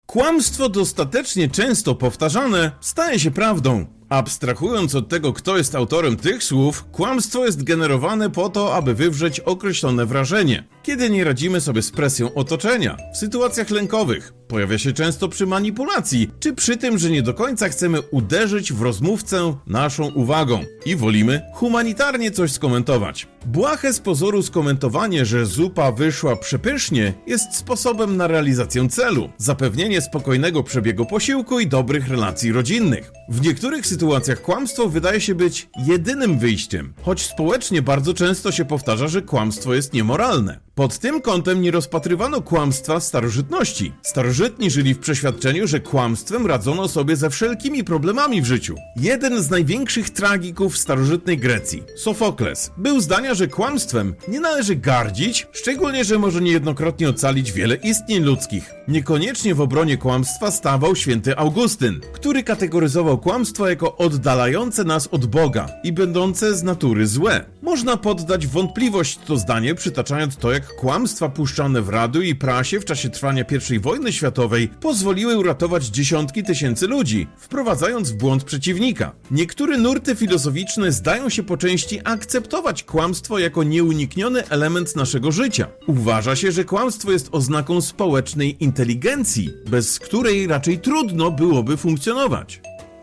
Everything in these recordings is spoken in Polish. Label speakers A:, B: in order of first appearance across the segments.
A: Kłamstwo dostatecznie często powtarzane staje się prawdą. Abstrahując od tego, kto jest autorem tych słów, kłamstwo jest generowane po to, aby wywrzeć określone wrażenie. Kiedy nie radzimy sobie z presją otoczenia, w sytuacjach lękowych, pojawia się często przy manipulacji, czy przy tym, że nie do końca chcemy uderzyć w rozmówcę naszą uwagą i wolimy humanitarnie coś skomentować. Błahe z pozoru skomentowanie, że zupa wyszła przepysznie, jest sposobem na realizację celu, zapewnienie spokojnego przebiegu posiłku i dobrych relacji rodzinnych. W niektórych sytuacjach kłamstwo wydaje się być jedynym wyjściem, choć społecznie bardzo często się powtarza, że kłamstwo jest niemoralne. Pod tym kątem nie rozpatrywano kłamstwa w starożytności. Starożytni żyli w przeświadczeniu, że kłamstwem radzono sobie ze wszelkimi problemami w życiu. Jeden z największych tragików starożytnej Grecji, Sofokles, był zdania, że kłamstwem nie należy gardzić, szczególnie, że może niejednokrotnie ocalić wiele istnień ludzkich. Niekoniecznie w obronie kłamstwa stawał święty Augustyn, który kategoryzował kłamstwo jako oddalające nas od Boga i będące z natury złe. Można poddać w wątpliwość to zdanie, przytaczając to, jak kłamstwa puszczane w radiu i prasie w czasie trwania I wojny światowej pozwoliły uratować dziesiątki tysięcy ludzi, wprowadzając w błąd przeciwnika. Niektóre nurty filozoficzne zdają się po części akceptować kłamstwo jako nieunikniony element naszego życia. Uważa się, że kłamstwo jest oznaką społecznej inteligencji, bez której raczej trudno byłoby funkcjonować.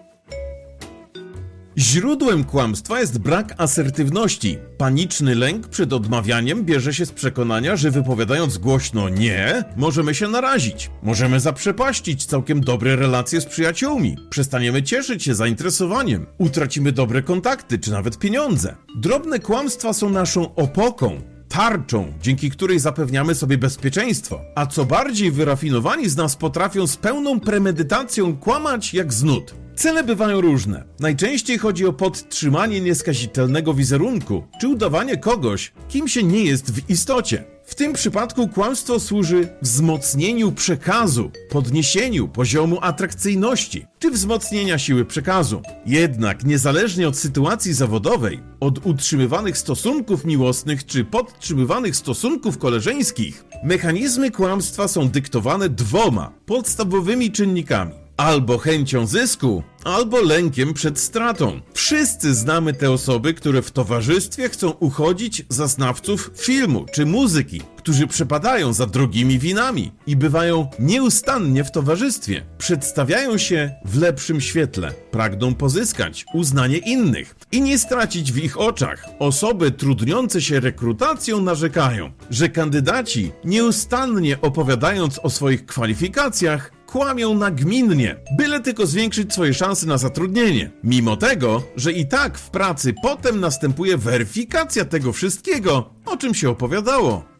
A: Źródłem kłamstwa jest brak asertywności. Paniczny lęk przed odmawianiem bierze się z przekonania, że wypowiadając głośno nie, możemy się narazić. Możemy zaprzepaścić całkiem dobre relacje z przyjaciółmi. Przestaniemy cieszyć się zainteresowaniem. Utracimy dobre kontakty, czy nawet pieniądze. Drobne kłamstwa są naszą opoką, tarczą, dzięki której zapewniamy sobie bezpieczeństwo. A co bardziej wyrafinowani z nas potrafią z pełną premedytacją kłamać jak z nut. Cele bywają różne. Najczęściej chodzi o podtrzymanie nieskazitelnego wizerunku, czy udawanie kogoś, kim się nie jest w istocie. W tym przypadku kłamstwo służy wzmocnieniu przekazu, podniesieniu poziomu atrakcyjności, czy wzmocnienia siły przekazu. Jednak niezależnie od sytuacji zawodowej, od utrzymywanych stosunków miłosnych, czy podtrzymywanych stosunków koleżeńskich, mechanizmy kłamstwa są dyktowane dwoma podstawowymi czynnikami. Albo chęcią zysku, albo lękiem przed stratą. Wszyscy znamy te osoby, które w towarzystwie chcą uchodzić za znawców filmu czy muzyki, którzy przepadają za drogimi winami i bywają nieustannie w towarzystwie. Przedstawiają się w lepszym świetle, pragną pozyskać uznanie innych i nie stracić w ich oczach. Osoby trudniące się rekrutacją narzekają, że kandydaci nieustannie opowiadając o swoich kwalifikacjach, kłamią nagminnie, byle tylko zwiększyć swoje szanse na zatrudnienie. Mimo tego, że i tak w pracy potem następuje weryfikacja tego wszystkiego, o czym się opowiadało.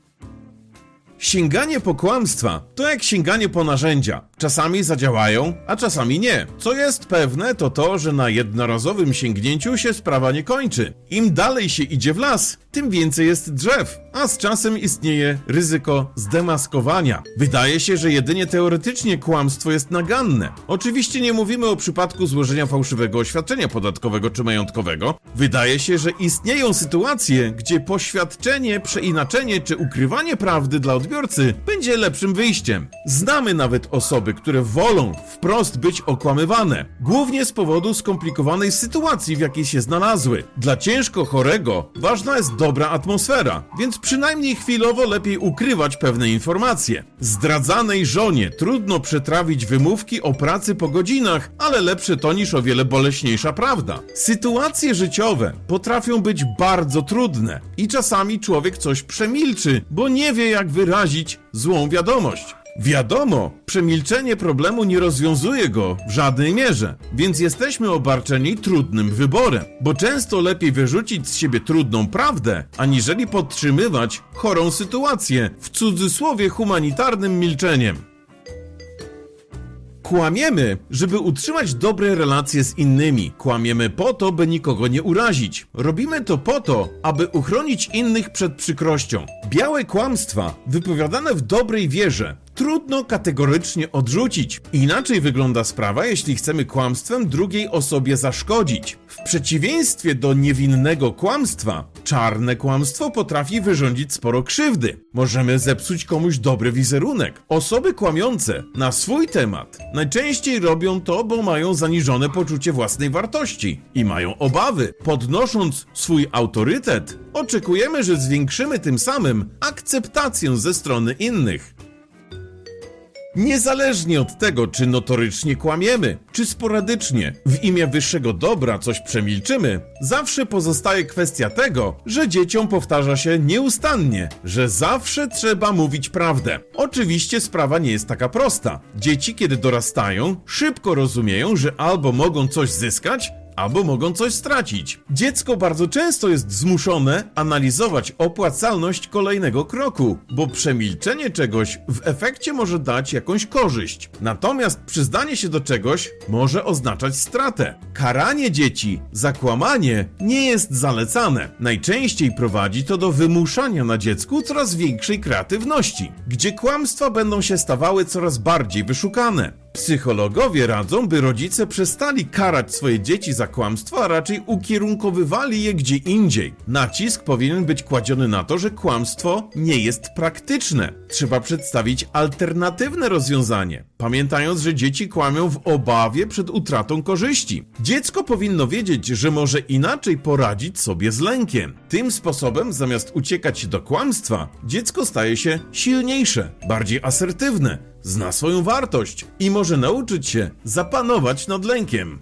A: Sięganie po kłamstwa to jak sięganie po narzędzia. Czasami zadziałają, a czasami nie. Co jest pewne, to to, że na jednorazowym sięgnięciu się sprawa nie kończy. Im dalej się idzie w las, tym więcej jest drzew, a z czasem istnieje ryzyko zdemaskowania. Wydaje się, że jedynie teoretycznie kłamstwo jest naganne. Oczywiście nie mówimy o przypadku złożenia fałszywego oświadczenia podatkowego czy majątkowego. Wydaje się, że istnieją sytuacje, gdzie poświadczenie, przeinaczenie czy ukrywanie prawdy dla odbiorcy będzie lepszym wyjściem. Znamy nawet osoby, które wolą wprost być okłamywane, głównie z powodu skomplikowanej sytuacji, w jakiej się znalazły. Dla ciężko chorego ważna jest dobra atmosfera, więc przynajmniej chwilowo lepiej ukrywać pewne informacje. Zdradzanej żonie trudno przetrawić wymówki o pracy po godzinach, ale lepsze to niż o wiele boleśniejsza prawda. Sytuacje życiowe potrafią być bardzo trudne i czasami człowiek coś przemilczy, bo nie wie, jak wyrazić złą wiadomość. Wiadomo, przemilczenie problemu nie rozwiązuje go w żadnej mierze, więc jesteśmy obarczeni trudnym wyborem, bo często lepiej wyrzucić z siebie trudną prawdę, aniżeli podtrzymywać chorą sytuację, w cudzysłowie humanitarnym milczeniem. Kłamiemy, żeby utrzymać dobre relacje z innymi. Kłamiemy po to, by nikogo nie urazić. Robimy to po to, aby uchronić innych przed przykrością. Białe kłamstwa, wypowiadane w dobrej wierze, trudno kategorycznie odrzucić. Inaczej wygląda sprawa, jeśli chcemy kłamstwem drugiej osobie zaszkodzić. W przeciwieństwie do niewinnego kłamstwa, czarne kłamstwo potrafi wyrządzić sporo krzywdy. Możemy zepsuć komuś dobry wizerunek. Osoby kłamiące na swój temat najczęściej robią to, bo mają zaniżone poczucie własnej wartości i mają obawy. Podnosząc swój autorytet, oczekujemy, że zwiększymy tym samym akceptację ze strony innych. Niezależnie od tego, czy notorycznie kłamiemy, czy sporadycznie w imię wyższego dobra coś przemilczymy, zawsze pozostaje kwestia tego, że dzieciom powtarza się nieustannie, że zawsze trzeba mówić prawdę. Oczywiście sprawa nie jest taka prosta. Dzieci, kiedy dorastają, szybko rozumieją, że albo mogą coś zyskać, albo mogą coś stracić. Dziecko bardzo często jest zmuszone analizować opłacalność kolejnego kroku, bo przemilczenie czegoś w efekcie może dać jakąś korzyść. Natomiast przyznanie się do czegoś może oznaczać stratę. Karanie dzieci za kłamanie nie jest zalecane. Najczęściej prowadzi to do wymuszania na dziecku coraz większej kreatywności, gdzie kłamstwa będą się stawały coraz bardziej wyszukane. Psychologowie radzą, by rodzice przestali karać swoje dzieci za kłamstwo, a raczej ukierunkowywali je gdzie indziej. Nacisk powinien być kładziony na to, że kłamstwo nie jest praktyczne. Trzeba przedstawić alternatywne rozwiązanie, pamiętając, że dzieci kłamią w obawie przed utratą korzyści. Dziecko powinno wiedzieć, że może inaczej poradzić sobie z lękiem. Tym sposobem, zamiast uciekać do kłamstwa, dziecko staje się silniejsze, bardziej asertywne, zna swoją wartość i może nauczyć się zapanować nad lękiem.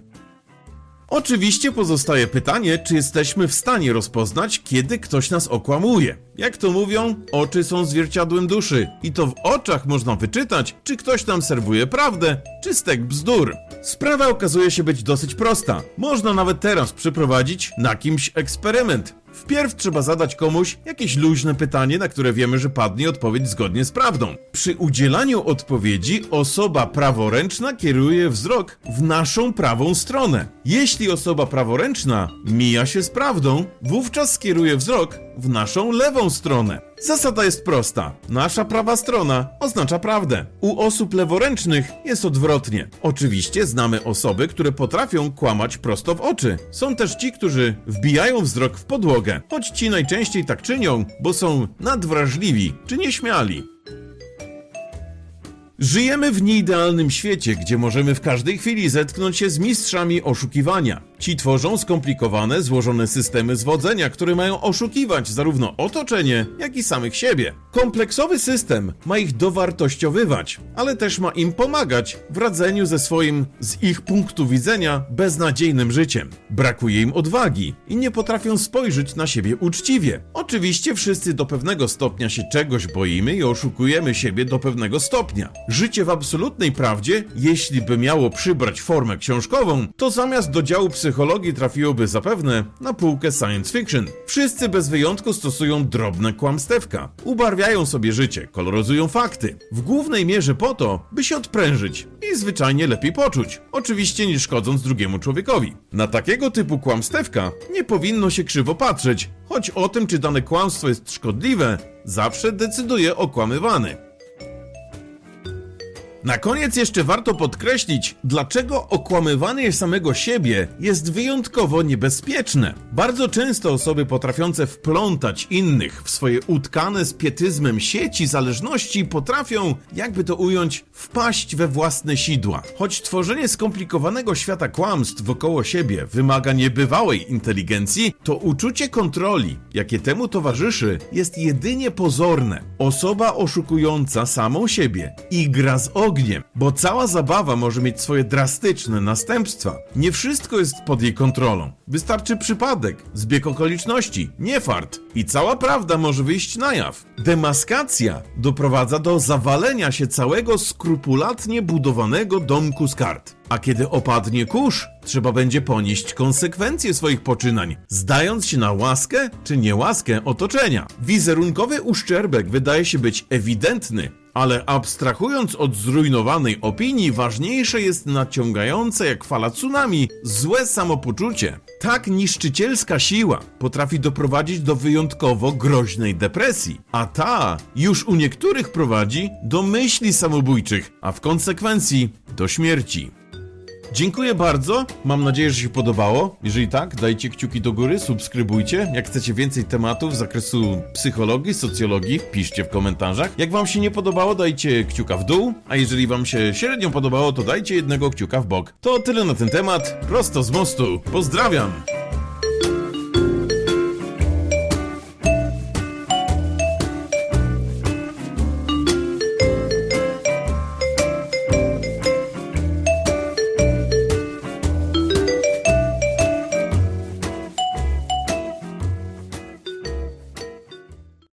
A: Oczywiście pozostaje pytanie, czy jesteśmy w stanie rozpoznać, kiedy ktoś nas okłamuje. Jak to mówią, oczy są zwierciadłem duszy i to w oczach można wyczytać, czy ktoś nam serwuje prawdę, czy stek bzdur. Sprawa okazuje się być dosyć prosta. Można nawet teraz przeprowadzić na kimś eksperyment. Wpierw trzeba zadać komuś jakieś luźne pytanie, na które wiemy, że padnie odpowiedź zgodnie z prawdą. Przy udzielaniu odpowiedzi osoba praworęczna kieruje wzrok w naszą prawą stronę. Jeśli osoba praworęczna mija się z prawdą, wówczas skieruje wzrok w naszą lewą stronę. Zasada jest prosta. Nasza prawa strona oznacza prawdę. U osób leworęcznych jest odwrotnie. Oczywiście znamy osoby, które potrafią kłamać prosto w oczy. Są też ci, którzy wbijają wzrok w podłogę, choć ci najczęściej tak czynią, bo są nadwrażliwi czy nieśmiali. Żyjemy w nieidealnym świecie, gdzie możemy w każdej chwili zetknąć się z mistrzami oszukiwania. Ci tworzą skomplikowane, złożone systemy zwodzenia, które mają oszukiwać zarówno otoczenie, jak i samych siebie. Kompleksowy system ma ich dowartościowywać, ale też ma im pomagać w radzeniu ze swoim, z ich punktu widzenia, beznadziejnym życiem. Brakuje im odwagi i nie potrafią spojrzeć na siebie uczciwie. Oczywiście wszyscy do pewnego stopnia się czegoś boimy i oszukujemy siebie do pewnego stopnia. Życie w absolutnej prawdzie, jeśli by miało przybrać formę książkową, to zamiast do działu psychologii trafiłoby zapewne na półkę science fiction. Wszyscy bez wyjątku stosują drobne kłamstewka. Ubarwiają sobie życie, koloryzują fakty. W głównej mierze po to, by się odprężyć i zwyczajnie lepiej poczuć. Oczywiście nie szkodząc drugiemu człowiekowi. Na takiego typu kłamstewka nie powinno się krzywo patrzeć, choć o tym, czy dane kłamstwo jest szkodliwe, zawsze decyduje okłamywany. Na koniec jeszcze warto podkreślić, dlaczego okłamywanie samego siebie jest wyjątkowo niebezpieczne. Bardzo często osoby potrafiące wplątać innych w swoje utkane z pietyzmem sieci zależności potrafią, jakby to ująć, wpaść we własne sidła. Choć tworzenie skomplikowanego świata kłamstw wokoło siebie wymaga niebywałej inteligencji, to uczucie kontroli, jakie temu towarzyszy, jest jedynie pozorne. Osoba oszukująca samą siebie gra z ogniem, bo cała zabawa może mieć swoje drastyczne następstwa. Nie wszystko jest pod jej kontrolą. Wystarczy przypadek, zbieg okoliczności, nie fart i cała prawda może wyjść na jaw. Demaskacja doprowadza do zawalenia się całego skrupulatnie budowanego domku z kart. A kiedy opadnie kurz, trzeba będzie ponieść konsekwencje swoich poczynań, zdając się na łaskę czy niełaskę otoczenia. Wizerunkowy uszczerbek wydaje się być ewidentny, ale abstrahując od zrujnowanej opinii, ważniejsze jest naciągające jak fala tsunami złe samopoczucie. Tak niszczycielska siła potrafi doprowadzić do wyjątkowo groźnej depresji, a ta już u niektórych prowadzi do myśli samobójczych, a w konsekwencji do śmierci. Dziękuję bardzo, mam nadzieję, że się podobało. Jeżeli tak, dajcie kciuki do góry, subskrybujcie. Jak chcecie więcej tematów z zakresu psychologii, socjologii, piszcie w komentarzach. Jak wam się nie podobało, dajcie kciuka w dół, a jeżeli wam się średnio podobało, to dajcie jednego kciuka w bok. To tyle na ten temat, prosto z mostu. Pozdrawiam!